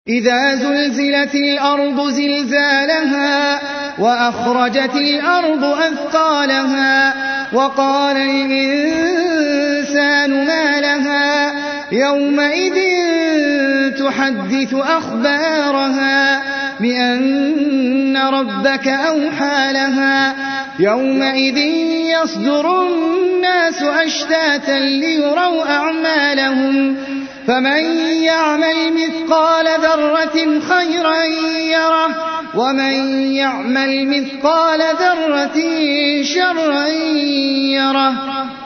إذا زلزلت الأرض زلزالها وأخرجت الأرض أثقالها وقال الإنسان ما لها يومئذ تحدث أخبارها بأن ربك أوحى لها يومئذ يصدر الناس أشتاتا ليروا أعمالهم فمن يعمل مثقال ذرة خيرا يره ومن يعمل مثقال ذرة شرا يره.